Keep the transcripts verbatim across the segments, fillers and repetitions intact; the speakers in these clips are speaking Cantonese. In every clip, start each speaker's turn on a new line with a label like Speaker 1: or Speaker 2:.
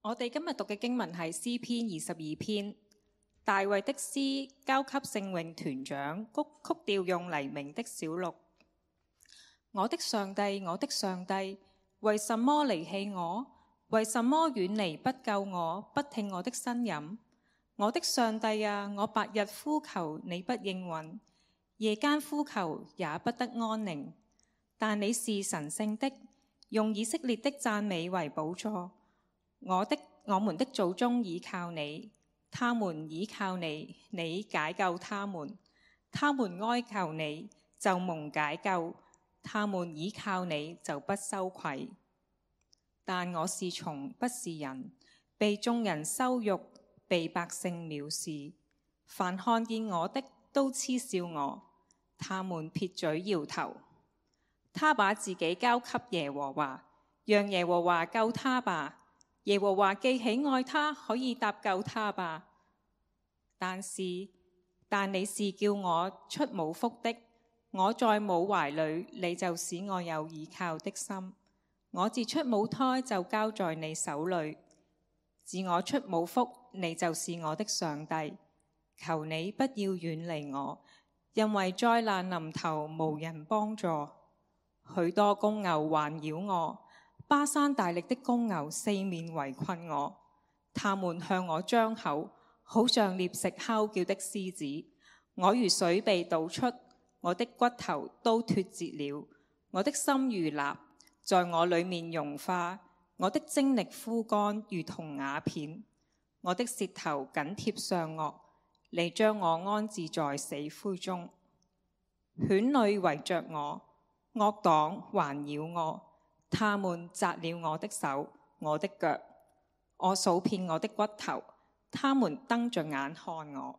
Speaker 1: 我哋今日讀嘅經文係詩篇二十二篇，大衛的詩交給聖詠團長，曲曲調用黎明的小綠。我的上帝，我的上帝，為什麼離棄我？為什麼遠離不救我，不聽我的呻吟？我的上帝啊，我白日呼求你不應允，夜間呼求也不得安寧。但你是神聖的，用以色列的讚美為寶座。我的我們的祖宗倚靠你，他們倚靠你，你解救他們。他們哀求你，就蒙解救；他們倚靠你，就不羞愧。但我是蟲，不是人，被眾人羞辱，被百姓藐視。凡看見我的，都嗤笑我，他們撇嘴搖頭。他把自己交給耶和華，讓耶和華救他吧。耶和華既喜愛他，可以搭救他吧。但是，但你是叫我出母腹的，我在母懷裏，你就使我有倚靠的心。我自出母胎就交在你手裏，自我出母腹，你就是我的上帝。求你不要遠離我，因為災難臨頭無人幫助。許多公牛環繞我，巴山大力的公牛四面圍困我，他們向我張口，好像獵食哮叫的獅子。我如水被倒出，我的骨頭都脫節了，我的心如蠟，在我裏面融化，我的精力枯乾，如同瓦片。我的舌頭緊貼上顎，你將我安置在死灰中。犬類圍着我，惡黨環繞我，他們扎了我的手，我的腳。我數遍我的骨頭，他們瞪着眼看我。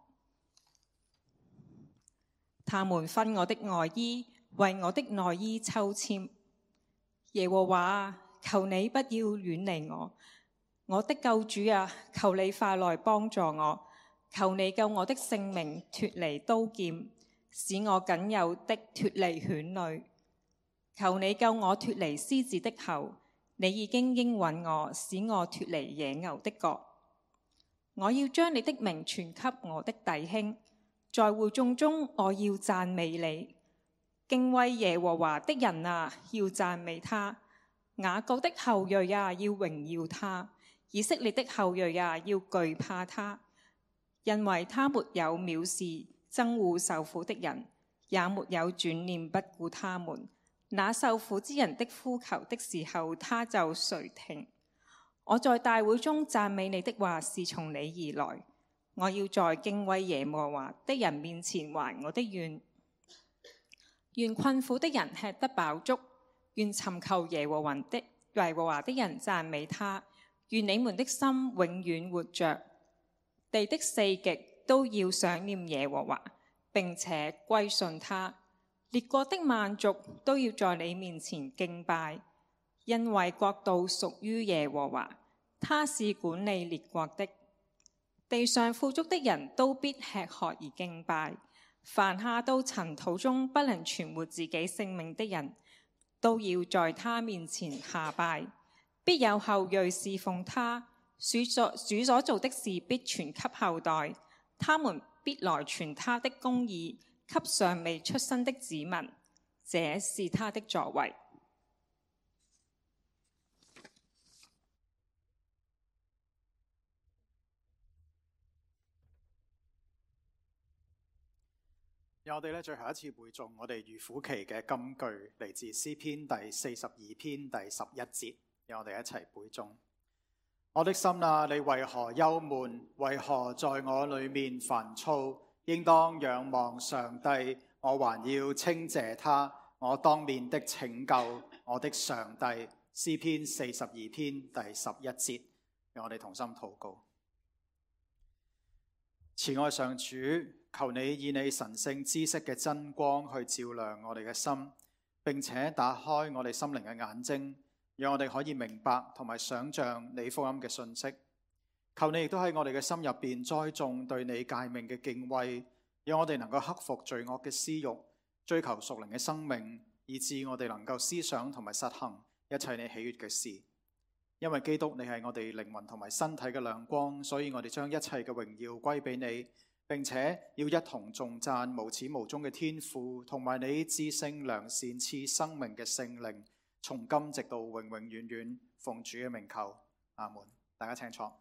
Speaker 1: 他們分我的外衣，為我的內衣抽籤。耶和華啊，求你不要遠離我，我的救主啊，求你快來幫助我，求你救我的性命脫離刀劍，使我僅有的脫離犬類。求你救我脫離獅子的口，你已經應允我，使我脫離野牛的角。我要將你的名傳給我的弟兄，在會眾中我要讚美你。敬畏耶和華的人啊，要讚美他；雅各的後裔啊，要榮耀他；以色列的後裔啊，要懼怕他。因為他沒有藐視憎惡受苦的人，也沒有轉念不顧他們。那受苦之人的呼求的時候，他就垂聽。我在大會中讚美你的話是從你而來。我要在敬畏耶和華的人面前還我的願。願困苦的人吃得飽足，願尋求耶和華的耶和華的人讚美他。願你們的心永遠活着，地的四極都要想念耶和華，並且歸順他。列國的萬族都要在你面前敬拜，因為國度屬於耶和華，他是管理列國的。地上富足的人都必吃喝而敬拜，凡下到塵土中不能存活自己性命的人，都要在他面前下拜。必有後裔侍奉他，主所主所做的事必傳給後代，他們必來傳他的公義給尚未出生的子民，這是他的作為。
Speaker 2: 有我哋咧最後一次背誦我哋預苦期嘅金句，嚟自詩篇第四十二篇第十一節，讓我哋一齊背誦。我的心啊，你為何憂悶？為何在我裏面煩躁？應當仰望上帝，我還要稱謝他，我當面的拯救，我的上帝。詩篇四十二篇第十一節，讓我哋同心禱告。慈愛上主，求你以你神聖知識嘅真光去照亮我哋嘅心，並且打開我哋心靈嘅眼睛，讓我哋可以明白同埋想像你福音嘅信息。求你亦都喺我哋嘅心入邊栽種對你誡命嘅敬畏，讓我哋能夠克服罪惡嘅私慾，追求屬靈嘅生命，以致我哋能夠思想同埋實行一切你喜悅嘅事。 因為基督你係我哋靈魂同埋身體嘅亮光，所以我哋將一切嘅榮耀歸俾你，並且要一同頌讚無始無終嘅天父，同埋你至聖良善賜生命嘅聖靈，從今直到永永遠遠，奉主嘅名求，阿門。大家請坐。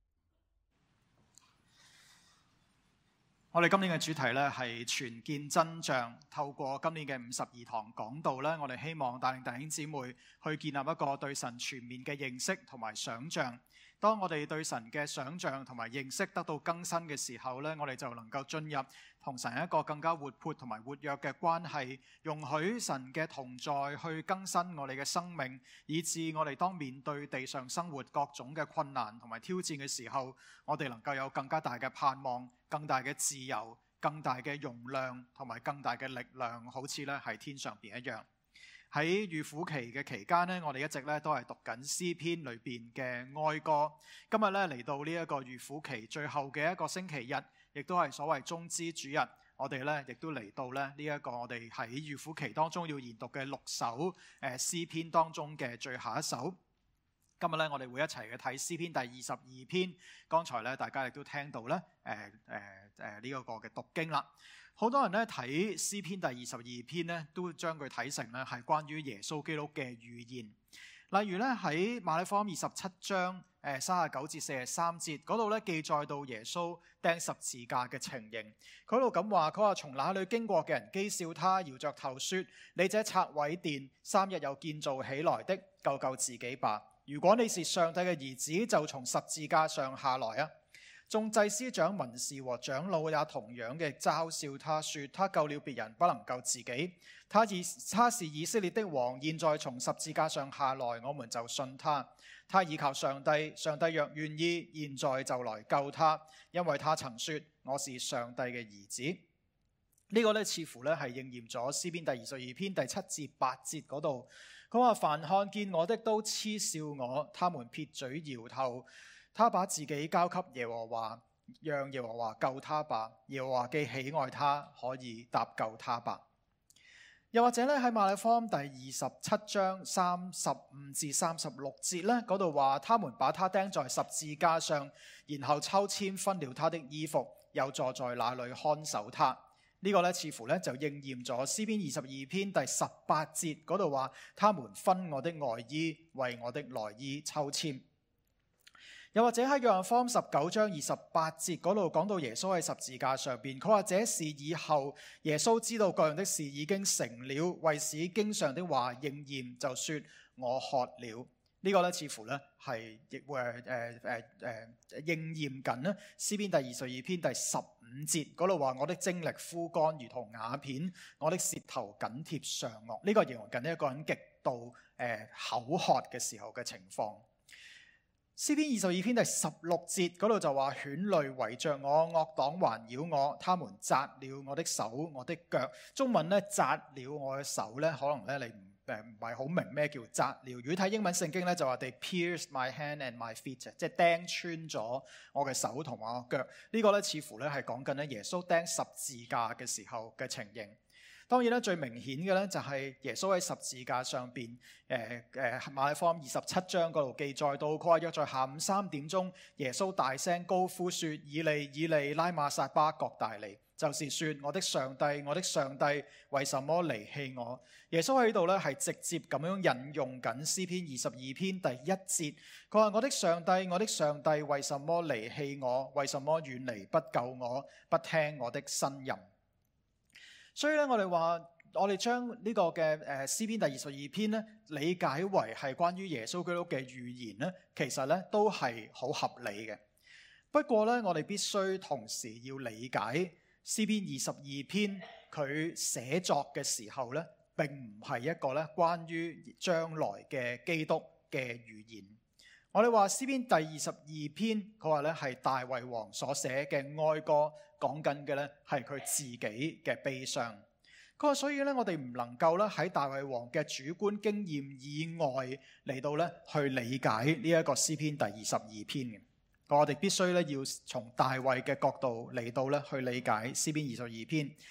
Speaker 2: 我哋今年嘅主題咧係全見真像，透過今年嘅五十二堂講道咧，我哋希望帶領弟兄姊妹去建立一個對神全面嘅認識同埋想像。當我哋對神嘅想像同埋認識得到更新嘅時候咧，我哋就能夠進入同神一個更加活潑同埋活躍嘅關係，容許神嘅同在去更新我哋嘅生命，以致我哋當面對地上生活各種嘅困難同埋挑戰嘅時候，我哋能夠有更加大嘅盼望、更大嘅自由、更大嘅容量同埋更大嘅力量，好似咧喺天上邊一樣。喺預苦期嘅期間呢，我哋一直咧都係讀緊詩篇裏邊嘅哀歌。今日咧嚟到呢一個預苦期最後嘅一個星期日，亦都係所謂終之主日。我哋咧亦都嚟到咧呢一個我哋喺預苦期當中要研讀嘅六首誒詩篇當中嘅最後一首。今日咧我哋會一齊去睇詩篇第二十二篇。剛才咧大家亦都聽到咧誒誒誒呢一個嘅讀經啦。好多人咧睇詩篇第二十二篇咧，都將佢睇成咧係關於耶穌基督嘅預言。例如咧喺馬太福音二十七章誒三十九至四十三節嗰度咧記載到耶穌釘十字架嘅情形。佢度咁話：佢話從那裏經過嘅人譏笑他，搖着頭說：你這拆毀殿三日又建造起來的，救救自己吧！如果你是上帝嘅兒子，就從十字架上下來啊！眾祭司長、文士和長老也同樣嘅嘲笑他，說他救了別人，不能救自己。他以他是以色列的王，現在從十字架上下來，我們就信他。他倚靠上帝，上帝若願意，現在就來救他，因為他曾說我是上帝嘅兒子。呢、這個咧似乎咧係應驗咗詩篇第二十二篇第七至八節嗰度。佢話：凡看見我的都嗤笑我，他們撇嘴搖頭。他把自己交給耶和華，讓耶和華救他吧。耶和華既喜愛他，可以搭救他吧。又或者咧喺馬太福音第二十七章三十五至三十六節咧嗰度話：他們把他釘在十字架上，然後抽籤分了他的衣服，又坐在那裏看守他。呢、這個咧似乎咧就應驗咗詩篇二十二篇第十八節嗰度話：他們分我的外衣，為我的內衣抽籤。又或者喺約翰福音十九章二十八節嗰度講到耶穌喺十字架上邊，佢話：這事以後耶穌知道各樣的事已經成了，為使經上的話應驗，就說我渴了。呢、這個咧似乎咧係亦會誒誒誒誒應驗緊咧詩篇第二十二篇第十五節嗰度話：我的精力枯乾如同瓦片，我的舌頭緊貼上顎。呢、這個形容緊一個人極度誒、呃、口渴嘅時候嘅情況。詩篇二十二篇第十六節嗰度就話：犬類圍着我，惡黨環繞我，他們扎了我的手、我的腳。中文咧扎了我嘅手咧，可能咧你唔誒唔係好明咩叫扎了。如果睇英文聖經咧就話：They pierced my hand and my feet，即係釘穿咗我嘅手同埋我腳。這個、呢個咧似乎咧係講緊咧耶穌釘十字架嘅時候嘅情形。當然咧，最明顯嘅咧就係耶穌喺十字架上邊，誒誒馬太福音二十七章嗰度記載到，佢話約在下午三點鐘，耶穌大聲高呼說：以利以利拉馬撒巴各大利，就是說我的上帝，我的上帝，為什麼離棄我？耶穌喺度咧係直接咁樣引用緊詩篇二十二篇第一節，佢話：我的上帝，我的上帝，為什麼離棄我？為什麼遠離不救我？不聽我的呻吟。所以咧，我哋話，我哋將呢個嘅誒詩篇第二十二篇咧，理解為係關於耶穌基督嘅預言咧，其實咧都係好合理嘅。不過咧，我哋必須同時要理解詩篇二十二篇佢寫作嘅時候咧，並唔係一個咧關於將來嘅基督嘅預言。我哋話詩篇第二十二篇，佢話咧係大衛王所寫嘅哀歌。講緊嘅咧係佢自己嘅悲傷。佢話所以咧，我哋唔能夠咧喺大衛王嘅主觀經驗以外嚟到咧去理解呢一個詩篇第二十二篇嘅。我哋必須咧要從大衛嘅角度嚟到咧去理解詩篇二十二篇。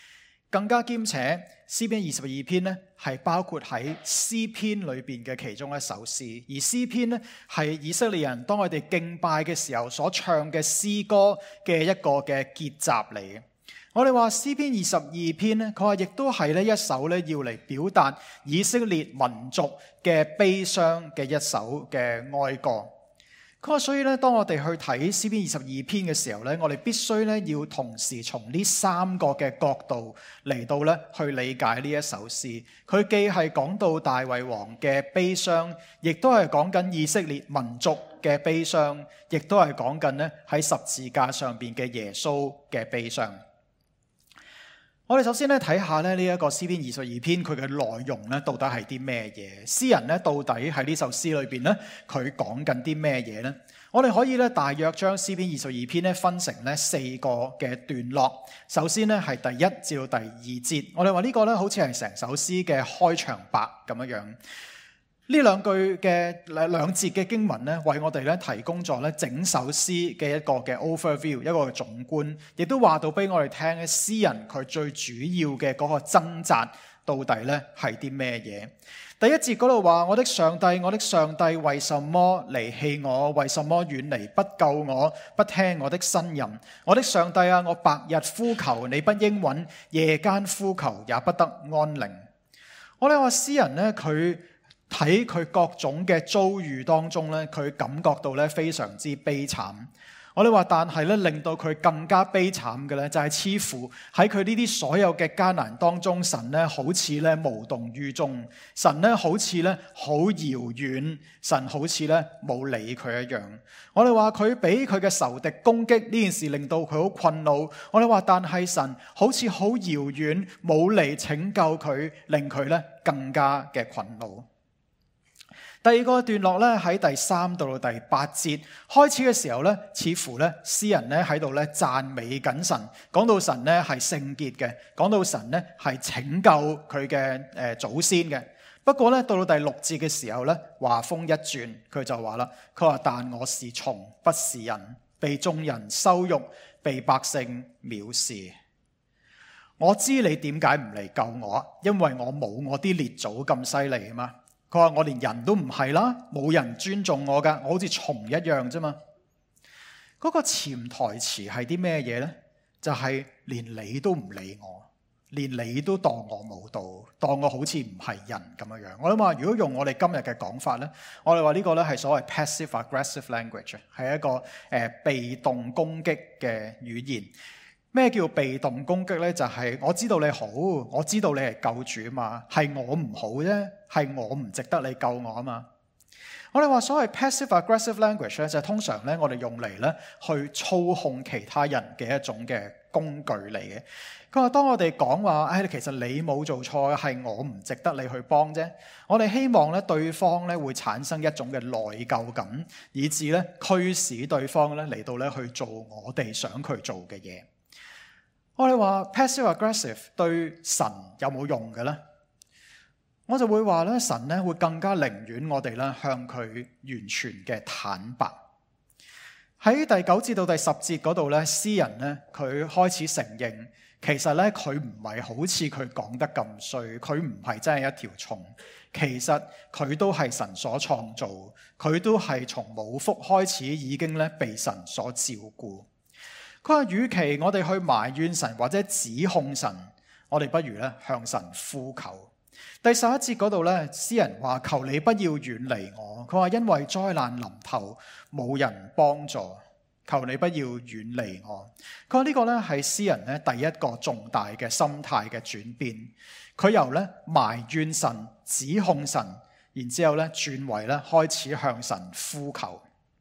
Speaker 2: 更加兼且詩篇二十二篇呢係包括喺詩篇裏邊嘅其中一首詩，而詩篇呢係以色列人當佢哋敬拜嘅時候所唱嘅詩歌嘅一個嘅結集嚟嘅。我哋話詩篇二十二篇呢，佢話亦都係呢一首呢要嚟表達以色列民族嘅悲傷嘅一首嘅哀歌。佢話所以咧，當我哋去睇詩篇二十二篇嘅時候咧，我哋必須咧要同時從呢三個嘅角度嚟到咧去理解呢一首詩。佢既係講到大衛王嘅悲傷，亦都係講緊以色列民族嘅悲傷，亦都係講緊咧喺十字架上邊嘅耶穌嘅悲傷。我哋首先咧睇下咧呢一個詩篇二十二篇佢嘅內容咧到底係啲咩嘢？詩人咧到底喺呢首詩裏邊咧佢講緊啲咩嘢咧？我哋可以咧大約將詩篇二十二篇咧分成咧四個嘅段落。首先咧係第一至到第二節，我哋話呢個咧好似係成首詩嘅開場白咁樣樣。呢兩句嘅兩節嘅經文咧，為我哋咧提供咗咧整首詩嘅一個嘅 overview，一個嘅總觀，亦都話到俾我哋聽咧，詩人佢最主要嘅嗰個掙扎到底咧係啲咩嘢？第一節嗰度話：我的上帝，我的上帝，為什麼離棄我？為什麼遠離不救我？不聽我的呻吟？我的上帝啊，我白日呼求你不應允，夜間呼求也不得安寧。我哋話詩人咧，佢睇佢各種嘅遭遇當中咧，佢感覺到咧非常之悲慘。我哋話，但係咧令到佢更加悲慘嘅咧，就係似乎喺佢呢啲所有嘅艱難當中，神咧好似咧無動於衷，神咧好似咧好遙遠，神好似咧冇理佢一樣。我哋話佢俾佢嘅仇敵攻擊呢件事，令到佢好困惱。我哋話，但係神好似好遙遠，冇嚟拯救佢，令佢咧更加嘅困惱。第二個段落咧喺第三到到第八節開始嘅時候咧，似乎咧詩人咧喺度咧讚美緊神，講到神咧係聖潔嘅，講到神咧係拯救佢嘅誒祖先嘅。不過咧到到第六節嘅時候咧，話鋒一轉，佢就話啦，佢話但我是蟲不是人，被眾人羞辱，被百姓藐視。我知你點解唔嚟救我，因為我冇我啲列祖咁犀利啊嘛。佢話我連人都唔係啦，冇人尊重我噶，我好似蟲一樣啫嘛。嗰個潛台詞係啲咩嘢呢？就係連你都唔理我，連你都當我冇到，當我好似唔係人咁樣樣。我諗話，如果用我哋今日嘅講法呢，我哋話呢個呢係所謂 passive aggressive language， 係一個誒、呃、被動攻擊嘅語言。咩叫被動攻擊呢？就係、是、我知道你好，我知道你係救主啊嘛，係我唔好啫，係我唔值得你救我啊嘛。我哋話所謂 passive aggressive language 咧，就係通常咧我哋用嚟咧去操控其他人嘅一種嘅工具嚟嘅。佢話當我哋講話，唉、哎，其實你冇做錯，係我唔值得你去幫啫。我哋希望咧對方咧會產生一種嘅內疚感，以致咧驅使對方咧嚟到咧去做我哋想佢做嘅嘢。我哋話 passive aggressive 對神有冇用嘅咧？我就會話咧，神咧會更加寧願我哋咧向佢完全嘅坦白。喺第九節到第十節嗰度咧，詩人咧佢開始承認，其實咧佢唔係好似佢講得咁衰，佢唔係真係一條蟲，其實佢都係神所創造，佢都係從母腹開始已經咧被神所照顧。佢話，與其我哋去埋怨神或者指控神，我哋不如咧向神呼求。第十一節嗰度咧，詩人話：求你不要遠離我。佢話因為災難臨頭，冇人幫助，求你不要遠離我。佢話呢個咧係詩人咧第一個重大嘅心態嘅轉變。佢由咧埋怨神、指控神，然之後咧轉為咧開始向神呼求。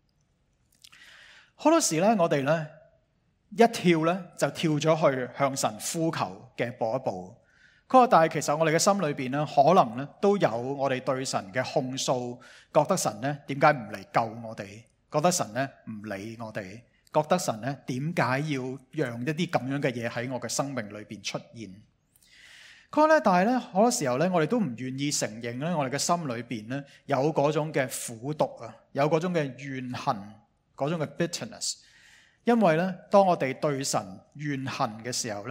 Speaker 2: 好多時咧，我哋咧一跳咧就跳咗去向神呼求嘅步一步。佢話，但係其實我哋嘅心裏邊咧，可能咧都有我哋對神嘅控訴，覺得神咧點解唔嚟救我哋？覺得神咧唔理我哋？覺得神咧點解要讓一啲咁樣嘅嘢喺我嘅生命裏邊出現？佢話咧，但係咧好多時候咧，我哋都唔願意承認咧，我哋嘅心裏邊咧有嗰種嘅苦毒啊，有嗰種嘅怨恨，嗰種嘅 bitterness。因為咧，當我哋對神怨恨嘅時候咧，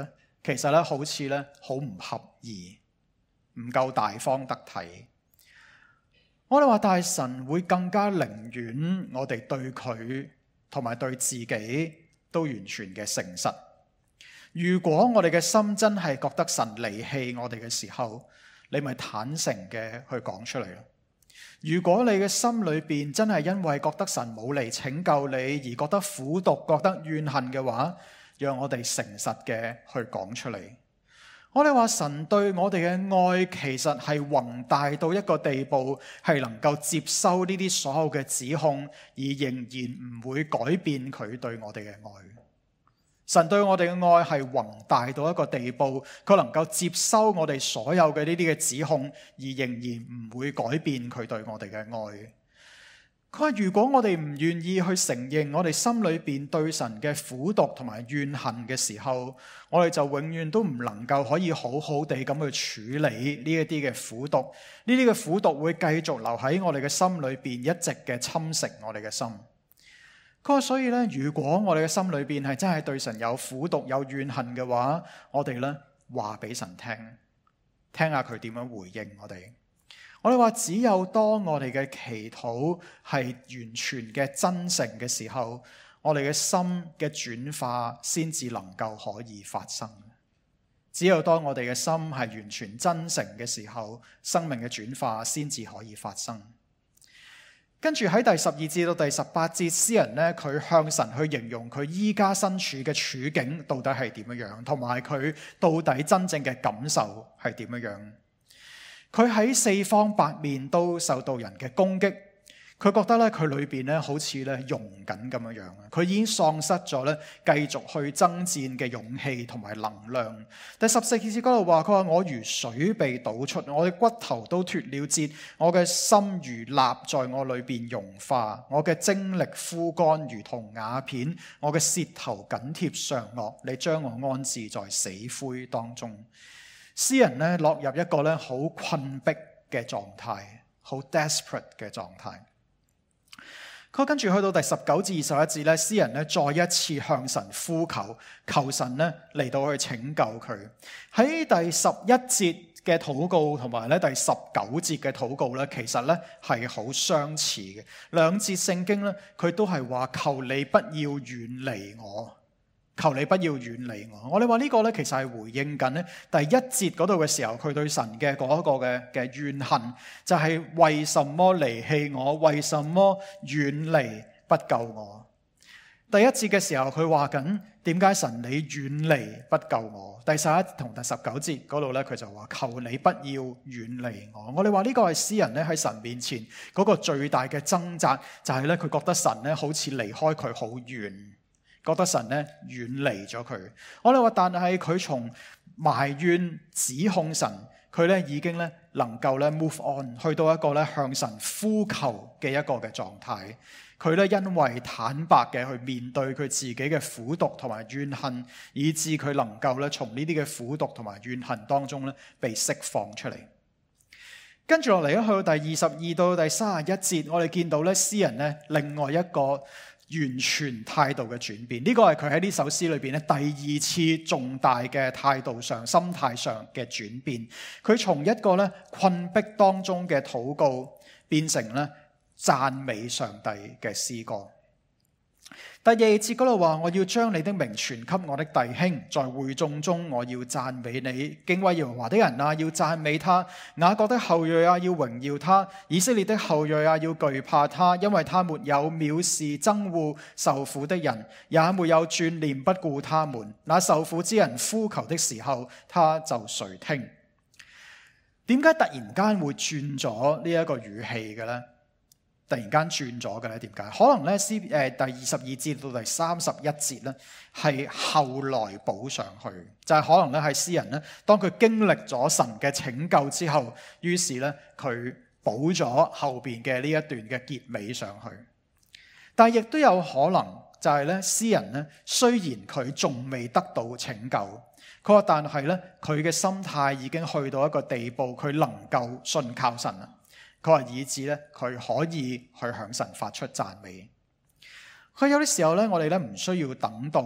Speaker 2: 其實咧好似咧好唔合宜，唔夠大方得體。我哋話大神會更加寧願我哋對佢同埋對自己都完全嘅誠實。如果我哋嘅心真係覺得神離棄我哋嘅時候，你咪坦誠嘅去講出嚟咯。如果你嘅心裏邊真係因為覺得神冇嚟拯救你而覺得苦毒、覺得怨恨嘅話，讓我哋誠實嘅去講出嚟。我哋話神對我哋嘅愛其實係宏大到一個地步，係能夠接收呢啲所有嘅指控，而仍然唔會改變佢對我哋嘅愛。神對我哋嘅愛係宏大到一個地步，佢能夠接收我哋所有嘅呢啲嘅指控，而仍然唔會改變佢對我哋嘅愛。佢話如果我哋唔願意去承認我哋心裏邊對神嘅苦毒同埋怨恨嘅時候，我哋就永遠都唔能夠可以好好地咁去處理呢一啲嘅苦毒。呢啲嘅苦毒會繼續留喺我哋嘅心裏邊，一直嘅侵蝕我哋嘅心。佢話所以咧，如果我哋嘅心裏邊係真係對神有苦毒有怨恨嘅話，我哋咧話俾神聽，聽下佢點樣回應我哋。我哋話只有當我哋嘅祈禱係完全嘅真誠嘅時候，我哋嘅心嘅轉化先至能夠可以發生。只有當我哋嘅心係完全真誠嘅時候，生命嘅轉化先至可以發生。跟住喺第十二至到第十八節，詩人呢，佢向神去形容佢依家身處嘅處境到底係點樣樣，同埋佢到底真正嘅感受係點樣樣。佢喺四方八面都受到人嘅攻擊，佢覺得咧佢裏邊咧好似咧溶緊咁樣樣，佢已經喪失咗咧繼續去爭戰嘅勇氣同埋能量。第十四節嗰度話，佢話我如水被倒出，我嘅骨頭都脫了節，我嘅心如蠟在我裏邊融化，我嘅精力枯乾如同瓦片，我嘅舌頭緊貼上顎，你將我安置在死灰當中。詩人咧落入一個咧好困迫嘅狀態，好 desperate 嘅狀態。佢跟住去到第十九至二十一節咧，詩人咧再一次向神呼求，求神咧嚟到去拯救佢。喺第十一節嘅禱告同埋咧第十九節嘅禱告咧，其實咧係好相似嘅。兩節聖經咧，佢都係話求你不要遠離我。求你不要遠離我。我哋話呢個咧，其實係回應緊咧第一節嗰度嘅時候，佢對神嘅嗰一個嘅嘅怨恨，就係、是、為什麼離棄我？為什麼遠離不救我？第一節嘅時候，佢話緊點解神你遠離不救我？第十一同第十九節嗰度咧，佢就話求你不要遠離我。我哋話呢個係詩人咧喺神面前嗰個最大嘅掙扎，就係咧佢覺得神咧好似離開佢好遠。覺得神咧遠離咗佢，我哋話，但係佢從埋怨指控神，佢咧已經咧能夠咧 move on，去到一個咧向神呼求嘅一個嘅狀態。佢咧因為坦白嘅去面對佢自己嘅苦毒同埋怨恨，以致佢能夠咧從呢啲嘅苦毒同埋怨恨當中咧被釋放出嚟。跟住落嚟咧，去到第二十二到第三十一節，我哋見到咧詩人咧另外一個完全態度嘅轉變，呢個係佢喺呢首詩裏邊咧第二次重大嘅態度上、心態上嘅轉變。佢從一個咧困迫當中嘅禱告，變成咧讚美上帝嘅詩歌。第二節嗰度話，我要將你的名傳給我的弟兄，在會眾中我要讚美你。敬畏耶和華的人啊，要讚美他；雅各的後裔啊，要榮耀他；以色列的後裔啊，要懼怕他，因為他沒有藐視憎惡受苦的人，也沒有轉念不顧他們。那受苦之人呼求的時候，他就垂聽。點解突然間會轉咗呢一個語氣嘅呢？突然間轉咗嘅咧，點解？可能咧，詩誒第二十二節到第三十一節咧，係後來補上去，就係、是、可能咧係詩人咧，當佢經歷咗神嘅拯救之後，於是咧佢補咗後邊嘅呢一段嘅結尾上去。但係亦都有可能就係咧，詩人咧雖然佢仲未得到拯救，佢話但係咧佢嘅心態已經去到一個地步，佢能夠信靠神啦。佢話以致咧，佢可以去向神發出讚美。佢有啲時候咧，我哋咧唔需要等到咧，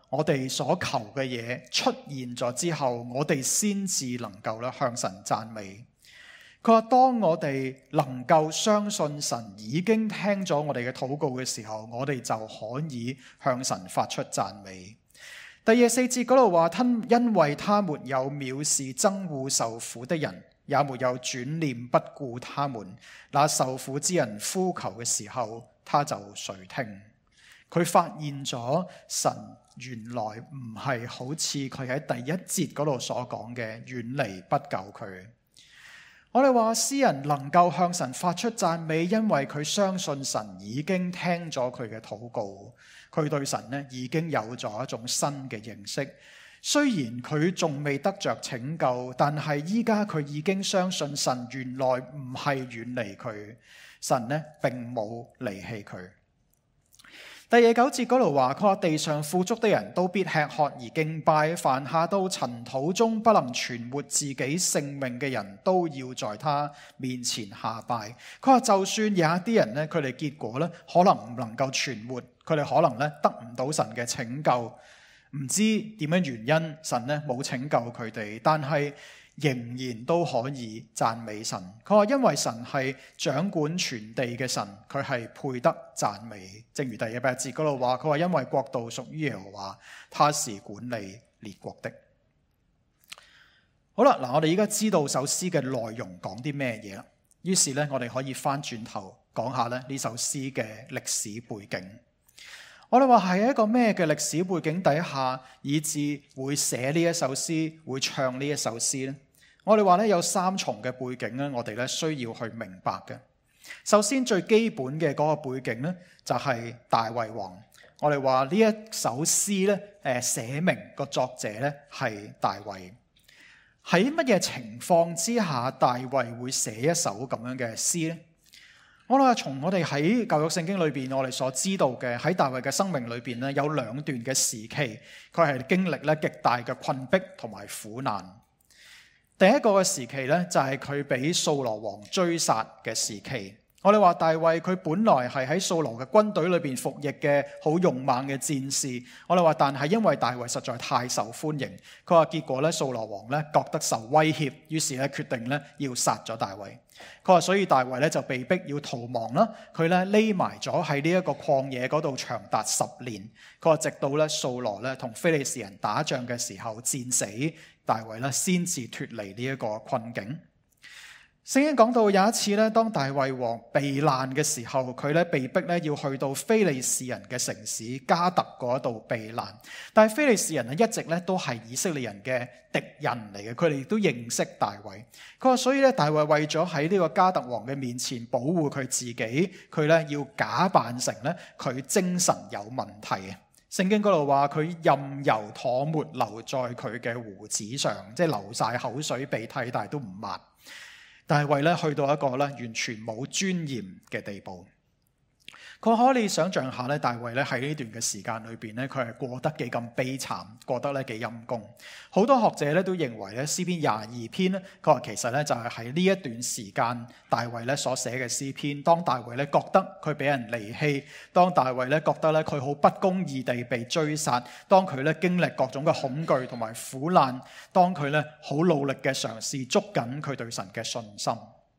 Speaker 2: 我哋所求嘅嘢出現咗之後，我哋先至能夠咧向神讚美。佢話當我哋能夠相信神已經聽咗我哋嘅禱告嘅時候，我哋就可以向神發出讚美。第二十四節嗰度話，因為他沒有藐視憎惡受苦的人，也沒有轉念不顧他們，那受苦之人呼求嘅時候，他就垂聽。佢發現咗神原來唔係好似佢喺第一節嗰度所講嘅遠離不救佢。我哋話詩人能夠向神發出讚美，因為佢相信神已經聽咗佢嘅禱告，佢對神呢已經有咗一種新嘅認識。雖然佢仲未得着拯救，但係依家佢已經相信神原來唔係遠離佢，神呢並冇離棄佢。第二十九節嗰度話，佢話地上富足的人都必吃喝而敬拜，凡下到塵土中不能存活自己性命嘅人，都要在他面前下拜。佢話就算有一啲人呢，佢哋結果呢可能唔能夠存活，佢哋可能呢得唔到神嘅拯救，唔知點樣原因，神呢冇拯救佢哋，但係仍然都可以讚美神。佢話因為神係掌管全地嘅神，佢係配得讚美。正如第二十八節嗰度話，佢話因為國度屬於耶和華，他是管理列國的。好啦，嗱，我哋而家知道首詩嘅內容講啲咩嘢啦，於是咧我哋可以翻轉頭講下咧呢首詩嘅歷史背景。我哋話係一個咩嘅歷史背景底下，以致會寫呢一首詩，會唱呢一首詩呢？我哋話咧有三重嘅背景咧，我哋咧需要去明白嘅。首先最基本嘅嗰個背景咧，就係大衛王。我哋話呢一首詩咧，誒寫明個作者咧係大衛。喺乜嘢情況之下，大衛會寫一首咁樣嘅詩呢？我哋話從我哋喺舊約聖經裏邊，我哋所知道嘅喺大衛嘅生命裏邊咧，有兩段嘅時期，佢係經歷咧極大嘅困迫同埋苦難。第一個嘅時期咧，就係佢俾掃羅王追殺嘅時期。我哋話大衛佢本來係喺掃羅嘅軍隊裏邊服役嘅好勇猛嘅戰士。我哋話但係因為大衛實在太受歡迎，佢話結果咧掃羅王咧覺得受威脅，於是咧決定咧要殺咗大衛。佢話所以大衛咧就被逼要逃亡啦。佢咧匿埋咗喺呢一個曠野嗰度長達十年。佢話直到咧掃羅咧同非利士人打仗嘅時候戰死，大衛咧先至脫離呢一個困境。聖經講到有一次咧，當大衛王避難嘅時候，佢咧被逼咧要去到非利士人嘅城市加特嗰度避難。但係非利士人一直咧都係以色列人嘅敵人嚟嘅，佢哋亦都認識大衛。佢話所以咧，大衛為咗喺呢個加特王嘅面前保護佢自己，佢咧要假扮成咧佢精神有問題嘅。聖經嗰度話佢任由唾沫流在佢嘅鬍子上，即係流晒口水鼻涕，但係都唔抹。大衛咧去到一個咧完全冇尊嚴嘅地步。佢可以想象下咧，大衛咧喺呢段嘅時間裏邊咧，佢係過得幾咁悲慘，過得咧幾陰功。好多學者咧都認為咧詩篇廿二篇咧，佢話其實咧就係喺呢一段時間大衛咧所寫嘅詩篇。當大衛咧覺得佢俾人離棄，當大衛咧覺得咧佢好不公義地被追殺，當佢咧經歷各種嘅恐懼同埋苦難，當佢咧好努力嘅嘗試捉緊佢對神嘅信心。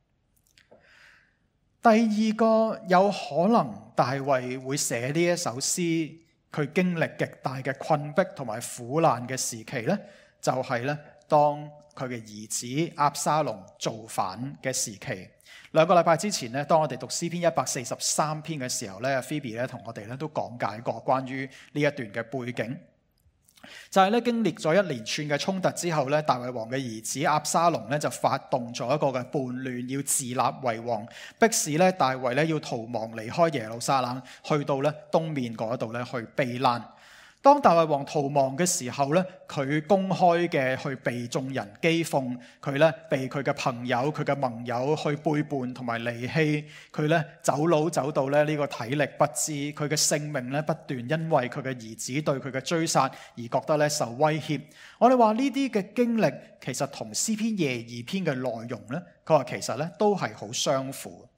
Speaker 2: 第二個有可能大衛會寫呢一首詩，佢經歷極大嘅困迫同埋苦難嘅時期呢，就係咧當佢嘅兒子押沙龍造反嘅時期。兩個禮拜之前呢，當我哋讀詩篇一百四十三篇嘅時候咧，Phoebe 咧同我哋咧都講解過關於呢一段嘅背景。就係咧經歷咗一連串嘅衝突之後咧，大衛王嘅兒子押沙龍咧就發動咗一個嘅叛亂，要自立為王，迫使咧大衛咧要逃亡離開耶路撒冷，去到咧東面嗰度咧去避難。當大衛王逃亡嘅時候咧，佢公開嘅去被眾人譏諷，佢咧被佢嘅朋友、佢嘅盟友去背叛同埋離棄，佢咧走佬走到咧呢個體力不支，佢嘅性命咧不斷因為佢嘅兒子對佢嘅追殺而覺得咧受威脅。我哋話呢啲嘅經歷其實同詩篇廿二篇嘅內容咧，佢話其實咧都係好相符。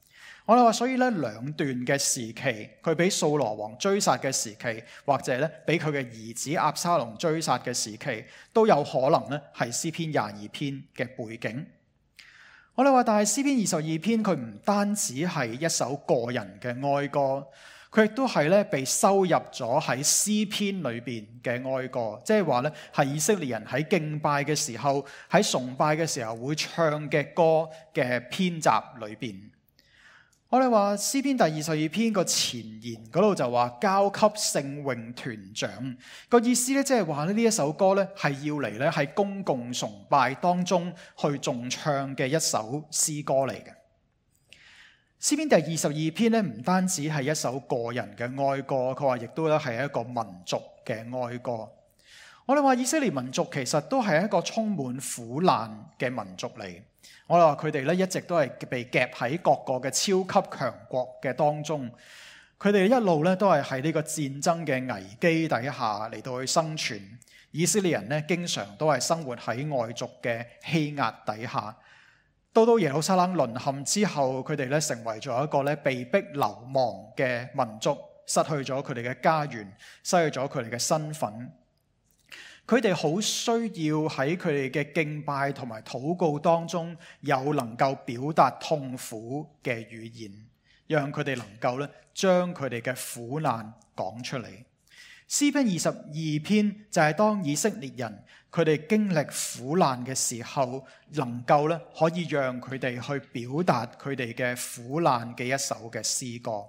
Speaker 2: 我哋話，所以咧兩段嘅時期，佢俾掃羅王追殺嘅時期，或者咧俾佢嘅兒子押沙龍追殺嘅時期，都有可能咧係詩篇廿二篇嘅背景。我哋話，但係詩篇二十二篇佢唔單止係一首個人嘅哀歌，佢亦都係咧被收入咗喺詩篇裏邊嘅哀歌，即係話咧係以色列人喺敬拜嘅時候、喺崇拜嘅時候會唱嘅歌嘅編集裏邊。我哋話詩篇第二十二篇個前言嗰度就話交給聖詠團長，個意思咧即係話咧呢一首歌咧係要嚟咧喺公共崇拜當中去頌唱嘅一首詩歌嚟嘅。詩篇第二十二篇咧唔單止係一首個人嘅哀歌，佢話亦都咧係一個民族嘅哀歌。我哋話以色列民族其實都係一個充滿苦難嘅民族嚟。我哋話佢哋咧一直都係被夾喺各個嘅超級強國嘅當中，佢哋一路咧都係喺呢個戰爭嘅危機底下嚟到去生存。以色列人咧經常都係生活喺外族嘅欺壓底下。到到耶路撒冷淪陷之後，佢哋咧成為咗一個咧被逼流亡嘅民族，失去咗佢哋嘅家園，失去咗佢哋嘅身份。佢哋好需要喺佢哋嘅敬拜同埋禱告當中有能夠表達痛苦嘅語言，讓佢哋能夠咧將佢哋嘅苦難講出嚟。詩篇二十二篇就係當以色列人佢哋經歷苦難嘅時候，能夠咧可以讓佢哋去表達佢哋嘅苦難嘅一首嘅詩歌。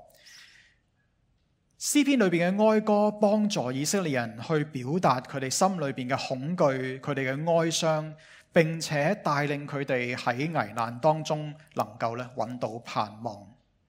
Speaker 2: 詩篇裏邊嘅哀歌幫助以色列人去表達佢哋心裏邊嘅恐懼、佢哋嘅哀傷，並且帶領佢哋喺危難當中能夠咧揾到盼望。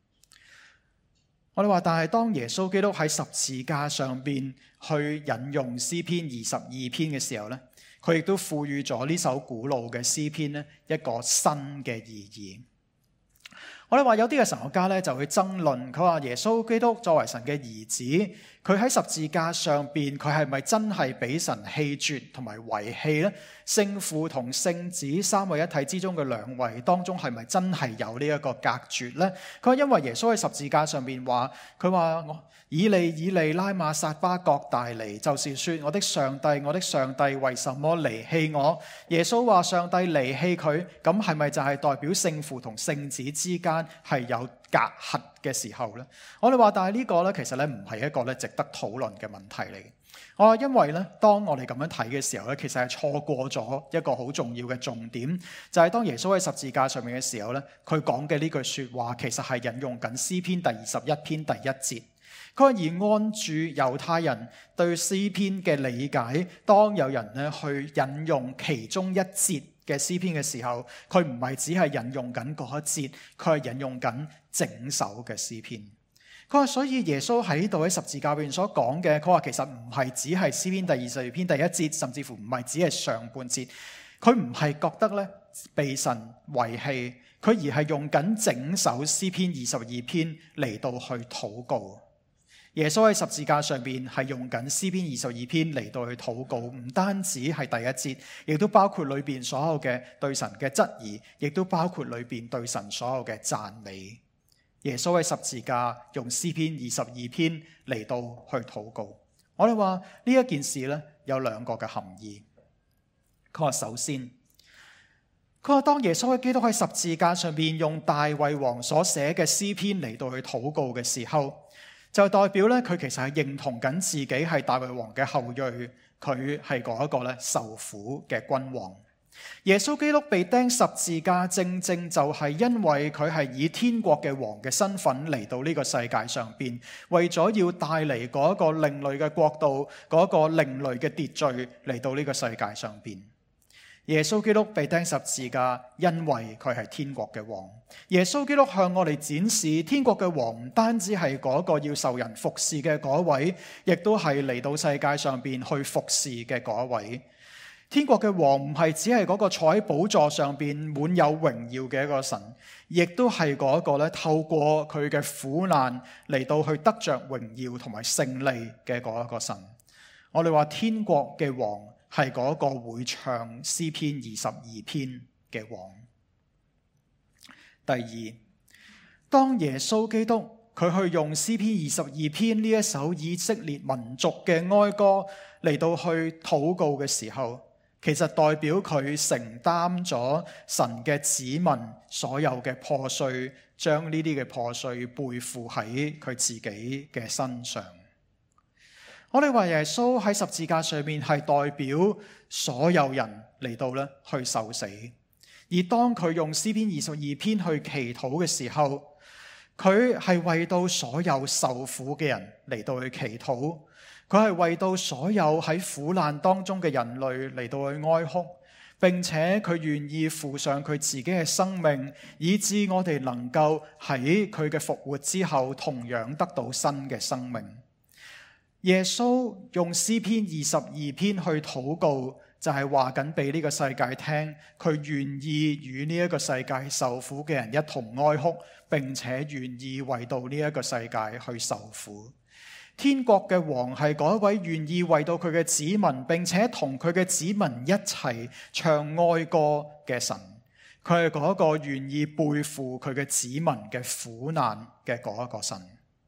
Speaker 2: 我哋話，但係當耶穌基督喺十字架上邊去引用詩篇二十二篇嘅時候咧，佢亦都賦予咗呢首古老嘅詩篇咧一個新嘅意義。我哋話有啲嘅神學家咧就去爭論，佢話耶穌基督作為神嘅兒子，佢喺十字架上邊，佢係咪真係俾神棄絕同埋遺棄呢？聖父同聖子三位一體之中嘅兩位當中，係咪真係有呢一個隔絕呢？佢話因為耶穌喺十字架上邊話，佢話我以利以利拉馬撒巴各大尼，就是說我的上帝我的上帝為什麼離棄我？耶穌話上帝離棄佢，咁係咪就係代表聖父同聖子之間係有隔閡嘅時候呢？我哋話，但係呢個咧，其實咧唔係一個咧值得討論嘅問題嚟嘅。我話因為咧，當我哋咁樣睇嘅時候咧，其實係錯過咗一個好重要嘅重點，就係當耶穌喺十字架上面嘅時候咧，佢講嘅呢句說話，其實係引用緊詩篇第二十一篇第一節。佢話而按住猶太人對詩篇嘅理解，當有人咧去引用其中一節嘅詩篇嘅時候，佢唔係只係引用緊嗰一節，佢係引用緊整首嘅詩篇。佢話所以耶穌喺度喺十字架邊所講嘅，佢話其實唔係只係詩篇第二十二篇第一節，甚至乎唔係只係上半節。佢唔係覺得咧被神遺棄，佢而係用緊整首詩篇二十二篇嚟到去禱告。耶穌喺十字架上邊係用緊詩篇二十二篇嚟到去禱告，唔單止係第一節，亦都包括裏邊所有嘅對神嘅質疑，亦都包括裏邊對神所有嘅讚美。耶穌喺十字架用詩篇二十二篇嚟到去禱告。我哋話呢一件事咧有兩個嘅含義。佢話首先，佢話當耶穌基督喺十字架上邊用大衛王所寫嘅詩篇嚟到去禱告嘅時候，就代表咧，佢其實係認同緊自己係大衛王嘅後裔，佢係嗰一個咧受苦嘅君王。耶穌基督被釘十字架，正正就係因為佢係以天國嘅王嘅身份嚟到呢個世界上邊，為咗要帶嚟嗰一個另類嘅國度，嗰一個另類嘅秩序嚟到呢個世界上邊。耶穌基督被釘十字架，因為佢係天國嘅王。耶穌基督向我哋展示，天國嘅王唔單止係嗰個要受人服侍嘅嗰位，亦都係嚟到世界上邊去服侍嘅嗰位。天國嘅王唔係只係嗰個坐喺寶座上邊滿有榮耀嘅一個神，亦都係嗰一個咧透過佢嘅苦難嚟到去得着榮耀同埋勝利嘅嗰一個神。我哋話天國嘅王係嗰個會唱詩篇二十二篇嘅王。第二， 當耶穌基督佢去用詩篇二十二篇呢一首以色列民族嘅哀歌嚟到去禱告嘅時候，其實代表佢承擔咗神嘅子民所有嘅破碎，將呢啲嘅破碎背負喺佢自己嘅身上。我哋話耶穌喺十字架上面係代表所有人嚟到咧去受死，而當佢用詩篇二十二篇去祈禱嘅時候，佢係為到所有受苦嘅人嚟到去祈禱，佢係為到所有喺苦難當中嘅人類嚟到去哀哭，並且佢願意付上佢自己嘅生命，以致我哋能夠喺佢嘅復活之後同樣得到新嘅生命。耶穌用詩篇二十二篇去禱告，就係話緊俾呢個世界聽，佢願意與呢一個世界受苦嘅人一同哀哭，並且願意為到呢一個世界去受苦。天國嘅王係嗰一位願意為到佢嘅子民，並且同佢嘅子民一齊唱哀歌嘅神。佢係嗰一個願意背負佢嘅子民嘅苦難嘅嗰一個神。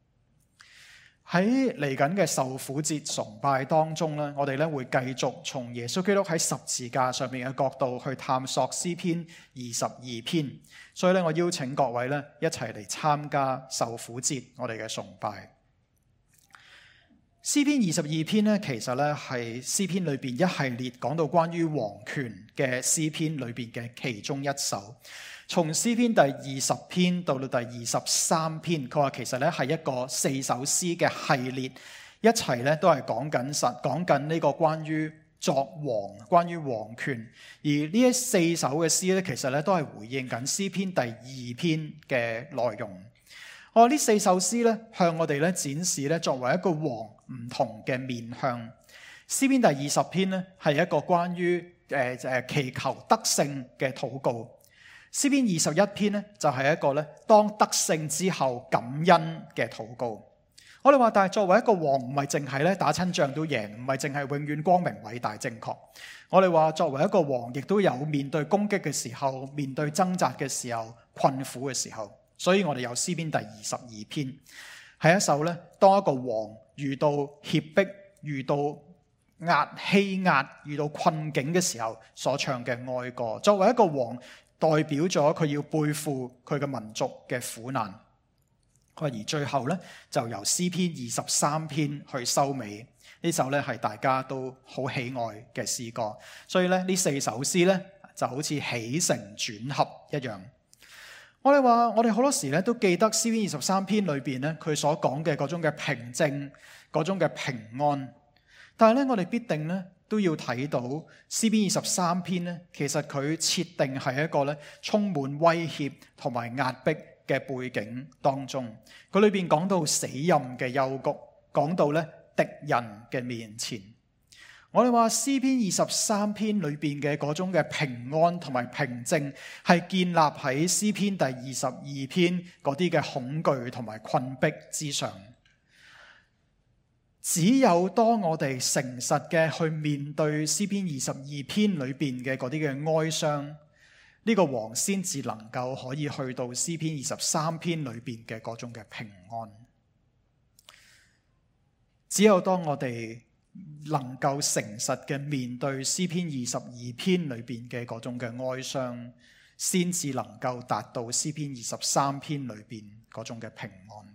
Speaker 2: 喺嚟緊嘅受苦節崇拜當中咧，我哋咧會繼續從耶穌基督喺十字架上面嘅角度去探索詩篇二十二篇，所以咧我邀請各位咧一齊嚟參加受苦節我哋嘅崇拜。詩篇二十二篇咧，其實咧係詩篇裏邊一系列講到關於王權嘅詩篇裏邊嘅其中一首。從詩篇第二十篇到到第二十三篇，佢話其實咧係一個四首詩嘅系列，一齊咧都係講緊神，講緊呢個關於作王、關於王權。而呢一四首嘅詩咧，其實咧都係回應緊詩篇第二篇嘅內容。我話呢四首詩咧，向我哋咧展示咧作為一個王唔同嘅面向。詩篇第二十篇咧係一個關於誒誒祈求得勝嘅禱告。詩篇二十一篇咧就係一個咧當得勝之後感恩嘅禱告。我哋話，但係作為一個王唔係淨係咧打親仗都贏，唔係淨係永遠光明偉大正確。我哋話作為一個王，亦都有面對攻擊嘅時候，面對掙扎嘅時候，困苦嘅時候。所以我哋有詩篇第二十二篇，係一首咧當一個王遇到脅迫、遇到壓欺壓、遇到困境嘅時候所唱嘅哀歌。作為一個王，代表咗佢要背負佢嘅民族嘅苦難。而最後咧就由詩篇二十三篇去收尾。呢首咧係大家都好喜愛嘅詩歌。所以咧呢四首詩咧就好似起承轉合一樣。我哋話我哋好多時咧都記得詩篇二十三篇裏邊咧佢所講嘅嗰種嘅平靜、嗰種嘅平安。但係咧我哋必定咧都要睇到詩篇二十三篇咧，其實佢設定係一個咧充滿威脅同埋壓迫嘅背景當中。佢裏邊講到死蔭嘅幽谷，講到咧敵人嘅面前。我哋話詩篇二十三篇裏邊嘅嗰種嘅平安同埋平靜，係建立喺詩篇第二十二篇嗰啲嘅恐懼同埋困迫之上。只有當我哋誠實嘅去面對詩篇二十二篇裏邊嘅嗰啲嘅哀傷，呢個王先至能夠可以去到詩篇二十三篇裏邊嘅嗰種嘅平安。只有當我哋能夠誠實嘅面對詩篇二十二篇裏邊嘅嗰種嘅哀傷，先至能夠達到詩篇二十三篇裏邊嗰種嘅平安。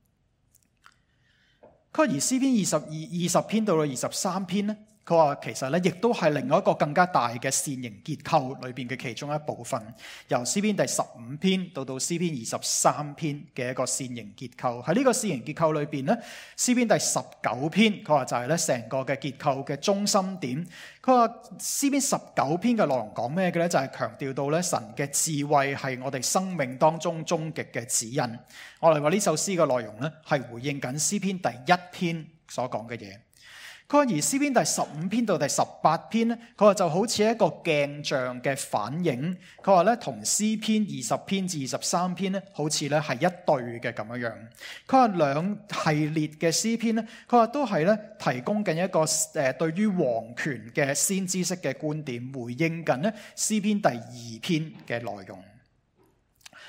Speaker 2: 佢而詩篇二十二二十篇到到二十三篇咧，佢話其實咧亦都係另外一個更加大嘅線形結構裏邊嘅其中一部分，由詩篇第十五篇到到詩篇二十三篇嘅一個線形結構。喺呢個線形結構裏邊咧，詩篇第十九篇佢話就係咧成個嘅結構嘅中心點。佢話詩篇十九篇嘅內容講咩嘅咧？就係強調到咧神嘅智慧係我哋生命當中終極嘅指引。我哋話呢首詩嘅內容咧係回應緊詩篇第一篇所講嘅嘢。佢話而詩篇第十五篇到第十八篇咧，佢話就好似一個鏡像嘅反映。佢話咧同詩篇二十篇至二十三篇咧，好似咧係一對嘅咁樣樣。佢話兩系列嘅詩篇咧，佢話都係咧提供緊一個誒對於王權嘅先知式嘅觀點，回應緊咧詩篇第二篇嘅內容。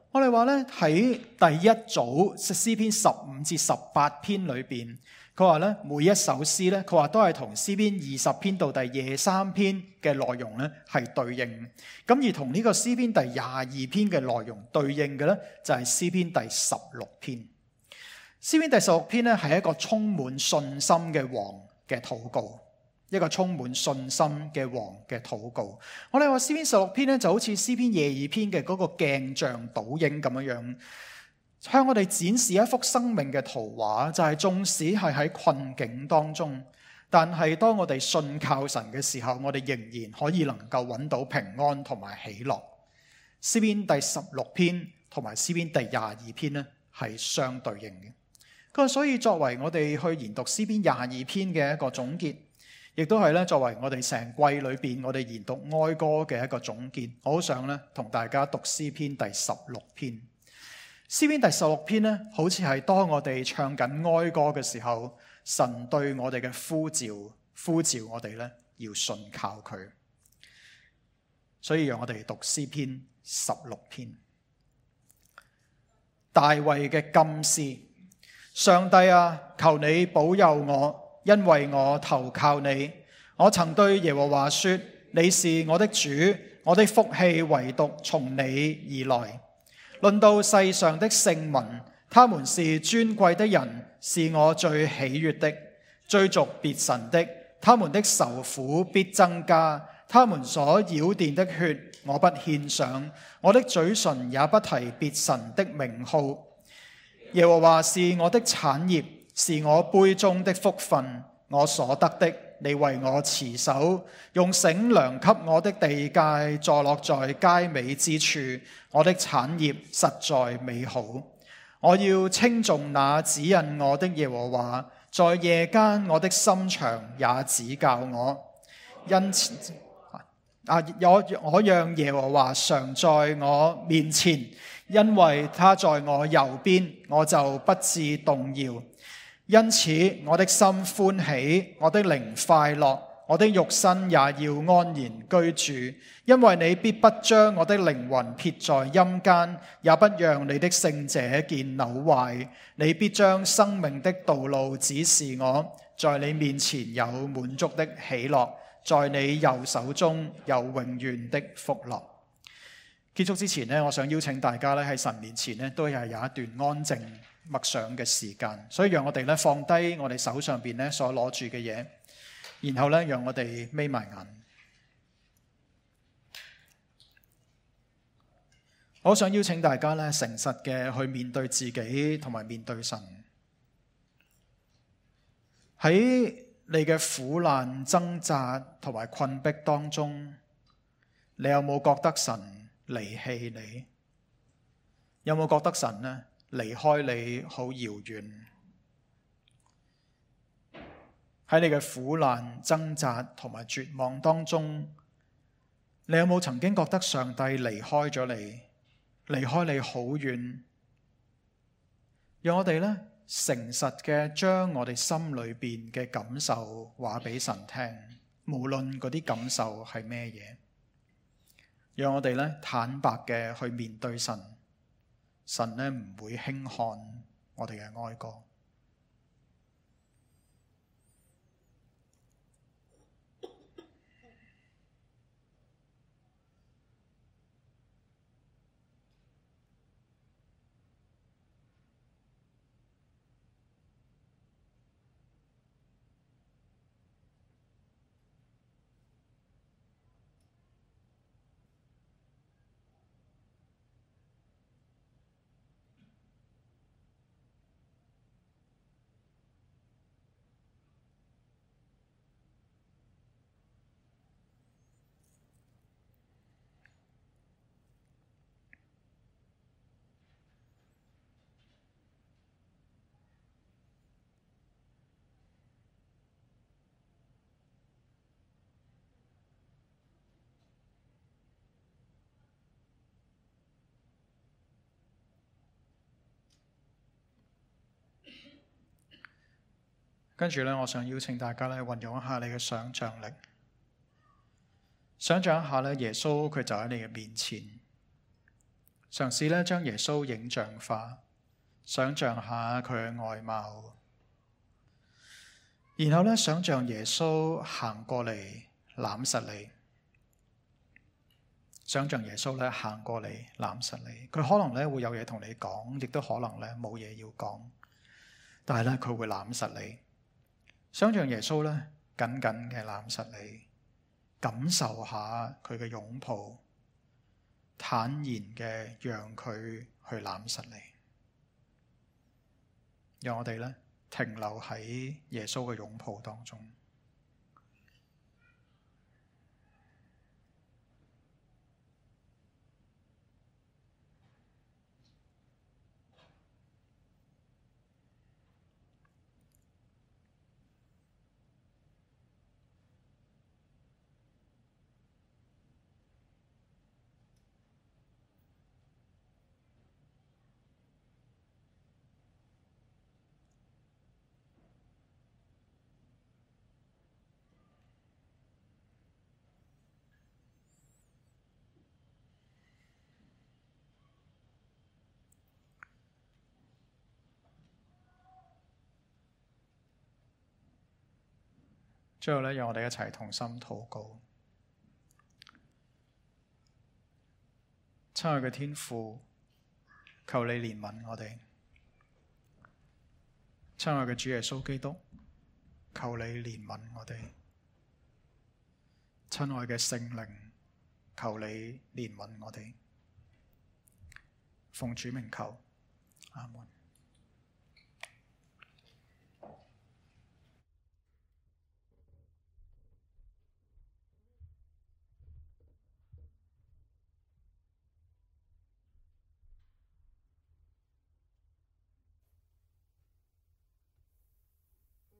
Speaker 2: 我哋話咧喺第一組詩篇十五至十八篇裏邊，佢話咧每一首詩咧，佢話都係同詩篇二十篇到第廿三篇嘅內容咧係對應。咁而同呢個詩篇第廿二篇嘅內容對應嘅咧，就係詩篇第十六篇。詩篇第十六篇咧係一個充滿信心嘅王嘅禱告，一個充滿信心嘅王嘅禱告。我哋話詩篇十六篇咧就好似詩篇廿二篇嘅嗰個鏡像倒影咁樣樣，向我哋展示一幅生命嘅圖畫，就係縱使係喺困境當中，但係當我哋信靠神嘅時候，我哋仍然可以能夠揾到平安同埋喜樂。詩篇第十六篇同埋詩篇第廿二篇呢係相對應嘅。咁所以作為我哋去研讀詩篇廿二篇嘅一個總結，亦都係咧作為我哋成季裏邊我哋研讀哀歌嘅一個總結，我好想咧同大家讀詩篇第十六篇。詩篇第十六篇咧，好似係當我哋唱緊哀歌嘅時候，神對我哋嘅呼召，呼召我哋咧要信靠佢。所以讓我哋讀詩篇十六篇。大衛嘅金詩。上帝啊，求你保佑我，因為我投靠你。我曾對耶和華說，你是我的主，我的福氣唯獨從你而來。論到世上的聖民，他們是尊貴的人，是我最喜悅的。追逐別神的，他們的愁苦必增加。他們所擾奠的血，我不獻上，我的嘴唇也不提別神的名號。耶和華是我的產業，是我杯中的福分，我所得的，你為我持守，用繩量給我的地界，坐落在佳美之處，我的產業實在美好。我要稱頌那指引我的耶和華，在夜間我的心腸也指教我。因此啊，我我讓耶和華常在我面前，因為他在我右邊，我就不致動搖。因此我的心歡喜，我的靈快樂，我的肉身也要安然居住。因為你必不將我的靈魂撇在陰間，也不讓你的聖者見朽壞。你必將生命的道路指示我，在你面前有滿足的喜樂，在你右手中有永遠的福樂。結束之前呢，我想邀請大家咧喺神面前呢，都係有一段安靜默想嘅時間。所以讓我哋咧放低我哋手上邊咧所攞住嘅嘢，然後咧讓我哋眯埋眼。我想邀請大家咧誠實嘅去面對自己同埋面對神。喺你嘅苦難掙扎同埋困迫當中，你有冇覺得神離棄你？有冇覺得神呢離開你好遙遠？喺你嘅苦難掙扎同埋絕望當中，你有冇曾經覺得上帝離開咗你，離開你好遠？讓我哋呢誠實嘅將我哋心裏邊嘅感受話俾神聽，無論嗰啲感受係咩嘢。讓我哋咧坦白嘅去面對神，神咧唔會輕看我哋嘅哀歌。跟住咧，我想邀請大家咧運用一下你嘅想像力，想像一下咧，耶穌佢就喺你嘅面前， 嘗試咧將耶穌影像化，想像下佢嘅外貌，然後咧想像耶穌行過嚟攬實你，想像耶穌咧行過嚟攬實你，佢可能咧會有嘢同你講，亦都可能咧冇嘢要講，但係咧佢會攬實你。想像耶穌咧緊緊嘅攬實你，感受下佢嘅擁抱，坦然嘅讓佢去攬實你。讓我哋咧停留喺耶穌嘅擁抱當中。最後咧，讓我哋一齊同心禱告。親愛嘅天父，求你憐憫我哋。親愛嘅主耶穌基督，求你憐憫我哋。親愛嘅聖靈，求你憐憫我哋。奉主名求，阿門。